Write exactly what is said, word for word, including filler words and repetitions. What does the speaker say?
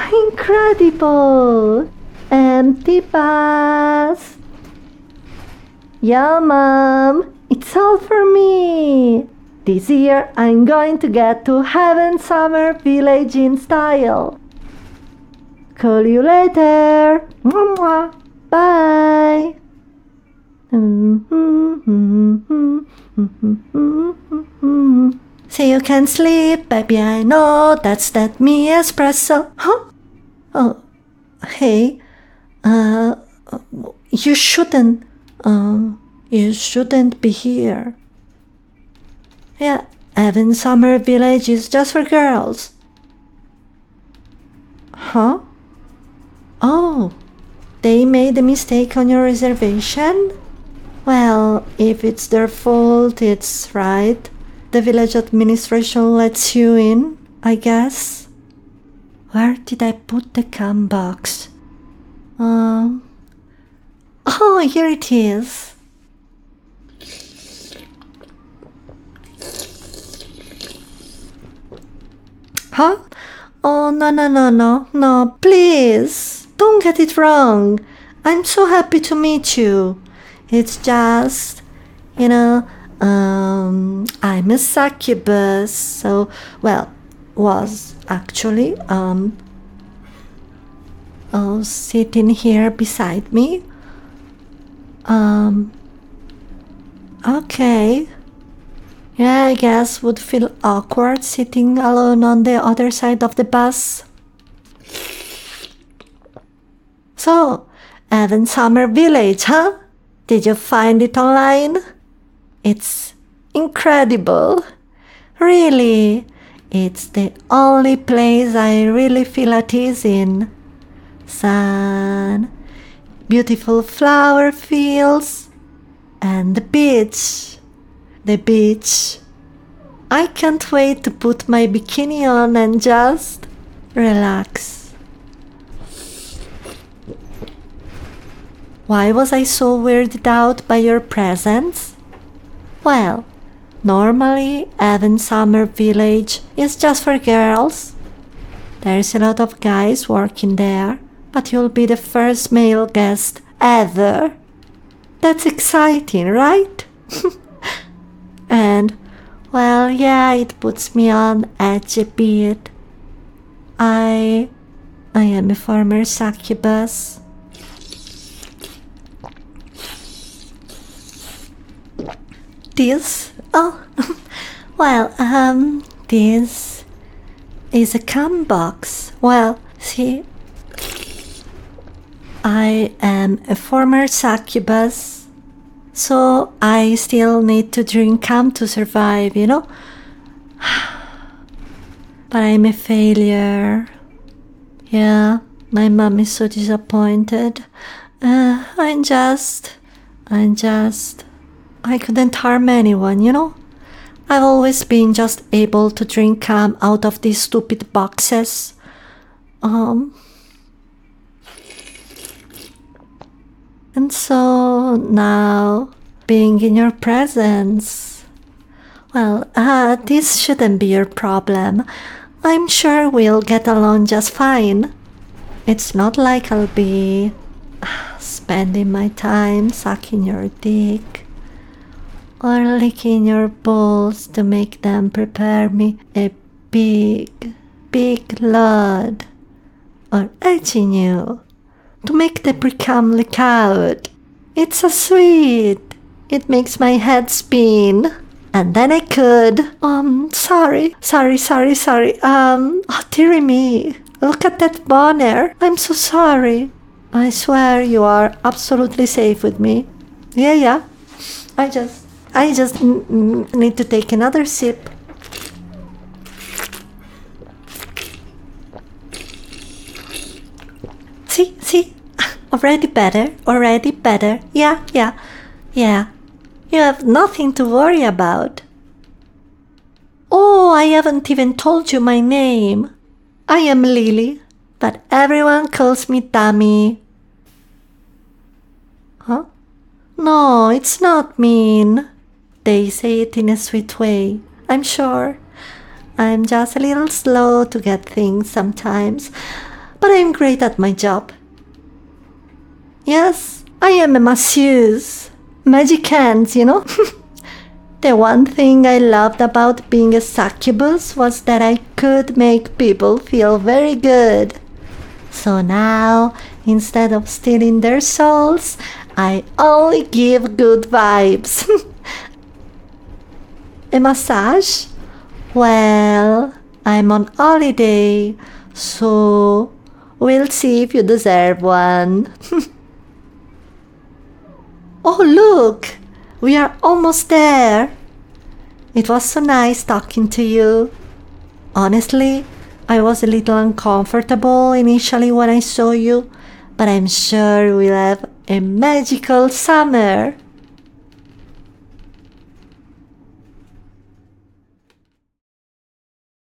Incredible! Empty bus. Yeah, Mom, it's all for me. This year I'm going to get to Heaven Summer Village in style. Call you later. Mwah. Bye. So you can sleep, baby, I know that's that me espresso. Huh? Oh, hey, uh, you shouldn't, um, you shouldn't be here. Yeah, Heaven Summer Village is just for girls. Huh? Oh, they made a mistake on your reservation? Well, if it's their fault, it's right. The village administration lets you in, I guess. Where did I put the cam box? Um. Oh, here it is. Huh? Oh, no, no, no, no, no, please. Don't get it wrong. I'm so happy to meet you. It's just, you know, um, I'm a succubus, so, well, was actually, um, oh, sitting here beside me. Um, okay. Yeah, I guess would feel awkward sitting alone on the other side of the bus. So, Heaven Summer Village, huh? Did you find it online? It's incredible. Really, it's the only place I really feel at ease in. Sun, beautiful flower fields, and the beach. The beach. I can't wait to put my bikini on and just relax. Why was I so weirded out by your presence? Well, normally Heaven Summer Village is just for girls. There's a lot of guys working there, but you'll be the first male guest ever. That's exciting, right? And, well, yeah, it puts me on edge a bit. I... I am a former succubus. This? Oh, well, um, this is a cum box. Well, see, I am a former succubus, so I still need to drink cum to survive, you know? But I'm a failure. Yeah, my mom is so disappointed. Uh, I'm just, I'm just, I couldn't harm anyone, you know? I've always been just able to drink cum out of these stupid boxes. Um, and so now, being in your presence, well, uh, this shouldn't be your problem. I'm sure we'll get along just fine. It's not like I'll be spending my time sucking your dick or licking your balls to make them prepare me a big, big load, or edging you to make the pre-cum leak out. It's so sweet. It makes my head spin. And then I could, um, sorry, sorry, sorry, sorry, um, oh dearie me, look at that boner. I'm so sorry. I swear you are absolutely safe with me. Yeah, yeah, I just, I just n- n- need to take another sip. See, see, already better, already better. Yeah, yeah, yeah. You have nothing to worry about. Oh, I haven't even told you my name. I am Lily, but everyone calls me Tammy. Huh? No, it's not mean. They say it in a sweet way, I'm sure. I'm just a little slow to get things sometimes. but I'm great at my job. Yes, I am a masseuse. Magic hands, you know? The one thing I loved about being a succubus was that I could make people feel very good. So now, instead of stealing their souls, I only give good vibes. A massage? Well, I'm on holiday, so we'll see if you deserve one. Oh, look! We are almost there. It was so nice talking to you. Honestly, I was a little uncomfortable initially when I saw you, but I'm sure we'll have a magical summer.